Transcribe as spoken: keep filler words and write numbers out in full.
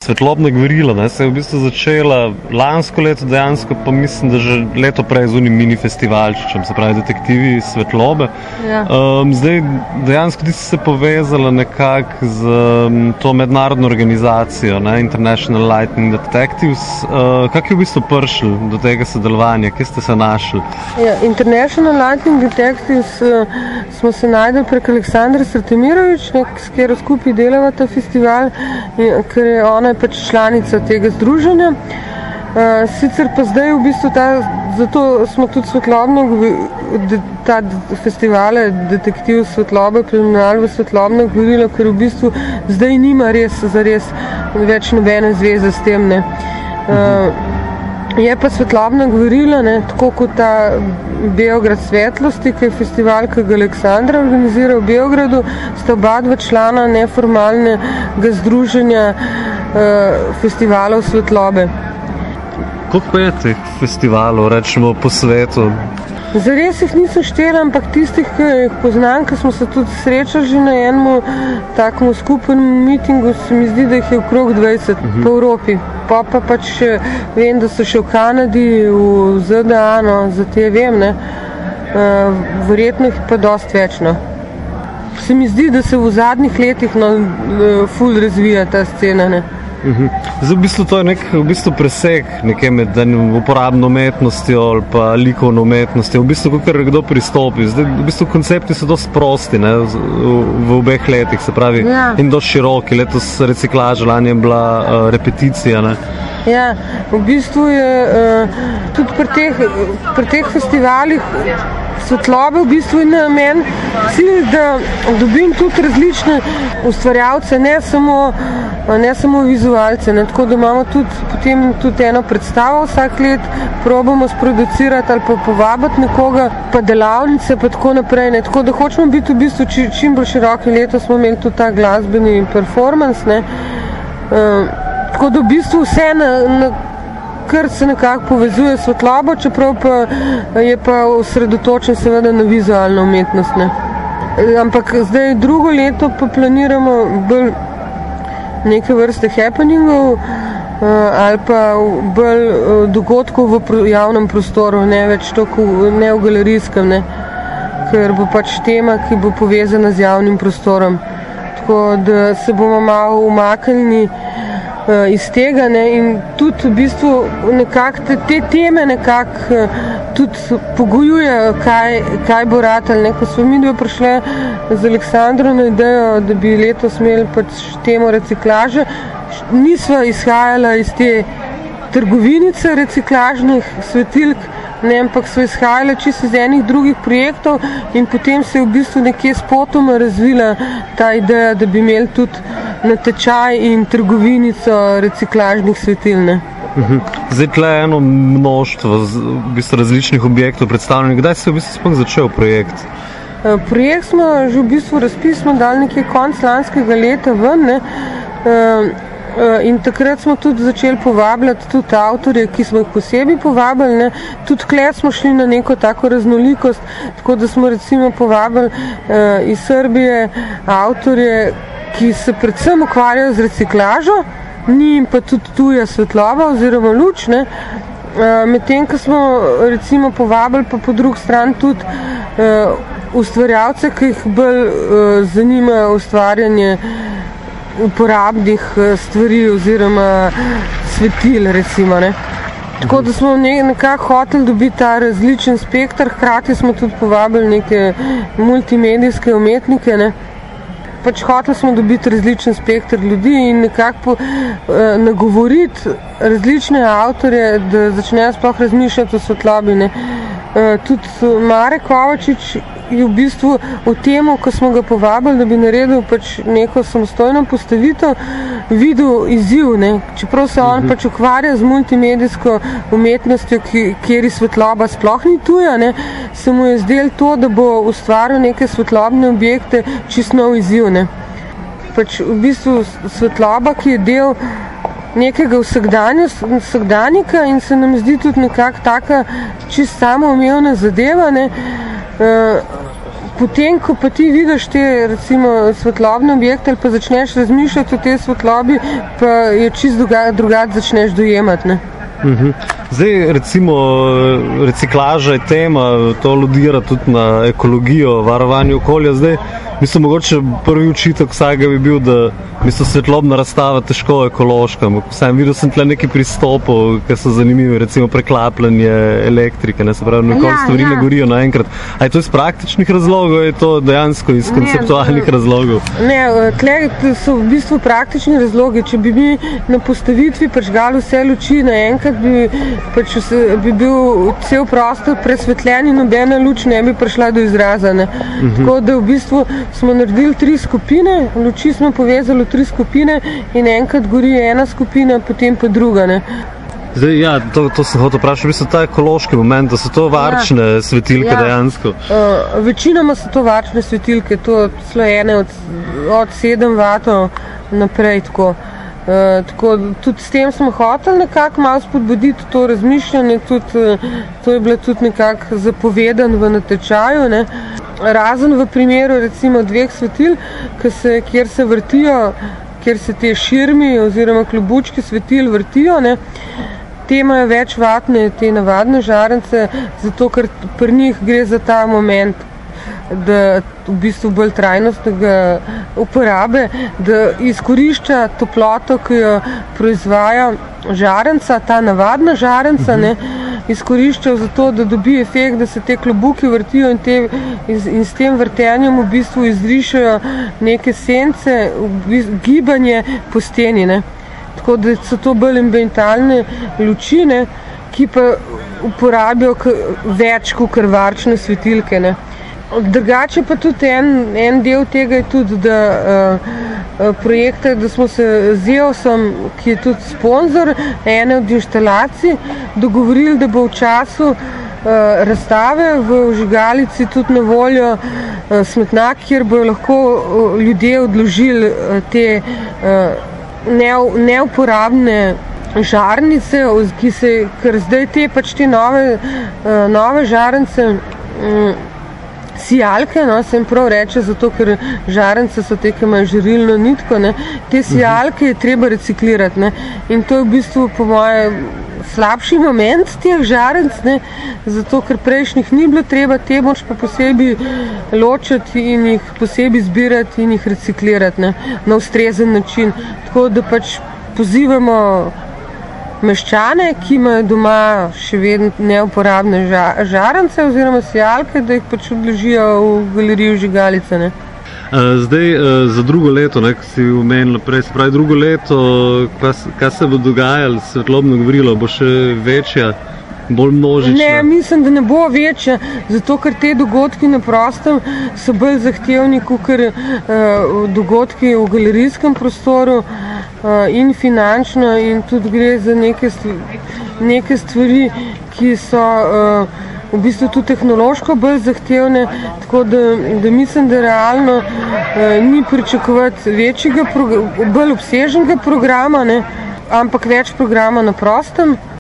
svetlobna gverila, ne, se je v bistvu začela lansko leto dejansko, pa mislim, da že leto prej z unim mini festivalčičem, se pravi Detektivi svetlobe. Ja. Um, zdaj dejansko ti si se povezala nekako z um, to mednarodno organizacijo, ne, International Lightning Detectives. Uh, kako je v bistvu prišel do tega sodelovanja? Kje ste se našli? Ja, International Lightning Detectives uh, smo se najdeli prek Aleksandra Srtemirovič, s katero skupaj delava ta festival, in, ker je ona je pač članica tega združenja. Uh, sicer pa zdaj v bistvu ta, zato smo tudi svetlobno, de, ta festivale Detektiv svetlobe preimenovali v svetlobno gverilo, ker v bistvu zdaj nima res, zares več nobene zveze s tem, ne. Uh, Je pa svetlobna gverila, ne, tako kot ta Beograd svetlosti, ki je festival, ki ga Aleksandra organizira v Beogradu, sta oba dva člana neformalnega združenja uh, festivalov svetlobe. Koliko pa je teh festivalov, rečemo, po svetu? Zares jih nisem štela, ampak tistih, ki jih poznam, ki smo se tudi srečali že na enem takemu skupnem mitingu, se mi zdi, da jih je okrog dvajset uh-huh. po Evropi. Pa pa pač vem, da so še v Kanadi, v Z D A, no, za te vem, ne. Uh, verjetno jih pa dosti več, no. Se mi zdi, da se v zadnjih letih no, ful razvija ta scena, ne. Uh-huh. Zdaj, v bistvu to je nek v bistvu preseg nekaj med uporabno umetnostjo ali pa likovno umetnostjo, v bistvu kakor kdo pristopi. Zdaj, v bistvu koncepti so dosti prosti, ne, v, v obeh letih, se pravi, ja. In dosti široki. Letos reciklaža, lani je bila uh, repeticija, ne. Ja, v bistvu je uh, tudi pri teh, pri teh festivalih svetlobe v bistvu je namen cilj, da dobim tudi različne ustvarjalce, ne samo ne samo vizualce, ne, tako da imamo tudi potem tudi eno predstavo vsak let, probamo sproducirati ali pa povabiti nekoga, pa delavnice, pa tako naprej, ne, tako da hočemo biti v bistvu či, čim bolj široki. Letos smo imeli tudi ta glasbeni performance, ne, uh, tako da v bistvu vse na, na kar se nekako povezuje s svetlobo, čeprav pa je pa osredotočen seveda na vizualno umetnost, ne. Ampak zdaj drugo leto pa planiramo bolj neke vrste happeningov uh, ali pa bolj uh, dogodkov v pro, javnem prostoru, ne več toliko ne v galerijskem, ne, ker bo pač tema, ki bo povezana z javnim prostorom. Tako da se bomo malo umaknili uh, iz tega, ne, in tudi v bistvu nekako te, te teme nekako uh, tudi pogojujejo, kaj, kaj bo ratalo, ne. Ko smo mi dve prišli z Aleksandro na idejo, da bi letos imeli pač temo reciklaže, nisva izhajala iz te trgovinice reciklažnih svetilk, ne, ampak so izhajale čisto iz enih drugih projektov in potem se je v bistvu nekje spotoma razvila ta ideja, da bi imeli tudi natečaj in trgovinico reciklažnih svetil, ne. Uhum. Zdaj tle eno mnoštvo v bistvu različnih objektov predstavljenih. Kdaj se je v bistvu sploh začel projekt? Uh, projekt smo že v bistvu razpis smo dali nekje konc lanskega leta ven, ne. Uh, uh, in takrat smo tudi začeli povabljati tudi avtorje, ki smo jih posebej povabili, ne. Tudi kle smo šli na neko tako raznolikost, tako da smo recimo povabili uh, iz Srbije avtorje, ki se predvsem ukvarjajo z reciklažo, ni jim pa tudi tuja svetloba oziroma luč, ne. Medtem, ko smo recimo povabili pa po drugi strani tudi uh, ustvarjalce, ki jih bolj uh, zanima ustvarjanje uporabnih uh, stvari oziroma svetil, recimo, ne. Tako da smo nekako hoteli dobiti ta različen spekter, hkrati smo tudi povabili neke multimedijske umetnike, ne. Pač hoteli smo dobiti različen spekter ljudi in nekako eh, nagovoriti različne avtorje, da začnejo sploh razmišljati o svetlobi, ne. Eh, tudi Marek Kovačič je v bistvu v temu, ko smo ga povabili, da bi naredil pač neko samostojno postavitev, videl izziv, ne. Čeprav se on pač ukvarja z multimedijsko umetnostjo, ki, kjer svetloba sploh ni tuja, ne, se mu je zdelo to, da bo ustvaril neke svetlobne objekte, čisto nov izziv, ne. Pač v bistvu svetloba, ki je del nekega vsakdanjika in se nam zdi tudi nekako taka čisto samoumevna zadeva, ne. Uh, potem, ko pa ti vidiš te recimo svetlobne objekte ali pa začneš razmišljati o tej svetlobi, pa je čisto drugače začneš dojemati, ne. Uhum. Zdaj, recimo, reciklaža je tema, to aludira tudi na ekologijo, varovanje okolja. Zdaj, mislim, mogoče prvi učitek vsakega bi bil, da mislim, svetlobna razstava težko ekološka. Sam videl sem tle nekaj pristopov, ki so zanimivi, recimo preklapljanje elektrike, ne, se pravi, nekako ja, stvari ja. ne gorijo naenkrat. A je to iz praktičnih razlogov, je to dejansko iz konceptualnih ne, razlogov? Ne, tle so v bistvu praktični razlogi. Če bi mi na postavitvi prižgali vse luči naenkrat, bi pač bi bil cel prostor presvetljen in nobena luč ne bi prišla do izraza. Ne. Uh-huh. Tako da v bistvu smo naredili tri skupine, luči smo povezali v tri skupine in enkrat gori ena skupina, potem pa druga. Ne. Zdaj, ja, to, to sem hotel vprašati, v bistvu ta ekološki moment, da so to varčne ja. svetilke ja. dejansko. Uh, večinoma so to varčne svetilke, to so ene od, od sedem vatov naprej, tako. Uh, tako, tudi s tem smo hoteli nekako malo spodbuditi to razmišljanje, tudi, uh, to je bilo tudi nekako zapovedano v natečaju, ne. Razen v primeru recimo dveh svetil, se, kjer se vrtijo, kjer se te širmi oziroma klobučki svetil vrtijo, ne. Te imajo več vatne, te navadne žarence, zato ker pri njih gre za ta moment, da v bistvu bolj trajnostnega uporabe, da izkorišča toploto, ki jo proizvaja žarenca, ta navadna žarenca, ne, izkorišča zato, da dobi efekt, da se te klobuki vrtijo in, te, in s tem vrtenjem v bistvu izrišajo neke sence, gibanje po steni, ne. Tako da so to bolj ambientalne luči, ne, ki pa uporabijo več kot varčne svetilke, ne. Drugače pa tudi en, en del tega je tudi, da uh, projekte, da smo se z EOS-om, ki je tudi sponzor ene od inštalacij, dogovorili, da bo v času uh, razstave v vžigalici tudi na voljo uh, smetnak, kjer bojo lahko uh, ljudje odložili uh, te uh, ne, neuporabne žarnice, ki se, ker zdaj te pač te nove, uh, nove žarnice um, sijalke, no, se jim prav reče, zato ker žarence so te, ki imajo žarilno nitko, ne. Te sijalke je treba reciklirati, ne. In to je v bistvu po moje slabši moment teh žarenc, ne, zato ker prejšnjih ni bilo treba, te moč pa posebej ločiti in jih posebej zbirati in jih reciklirati, ne, na ustrezen način. Tako da pač pozivamo meščane, ki imajo doma še vedno neuporabne žarence oziroma sijalke, da jih pač odložijo v galeriji vžigalice, ne. Zdaj, za drugo leto, ne, ko si omenila prej, se pravi drugo leto, kaj se bo dogajalo, svetlobno govorilo, bo še večja, bolj množična? Ne, mislim, da ne bo večja, zato ker te dogodki na prostem so bolj zahtevni, kakor uh, dogodki v galerijskem prostoru uh, in finančno, in tudi gre za neke, stvari, neke stvari, ki so uh, v bistvu tudi tehnološko bolj zahtevne, tako da, da mislim, da realno uh, ni pričakovati večjega, bolj obsežnega programa, ne, ampak več programa na prostem.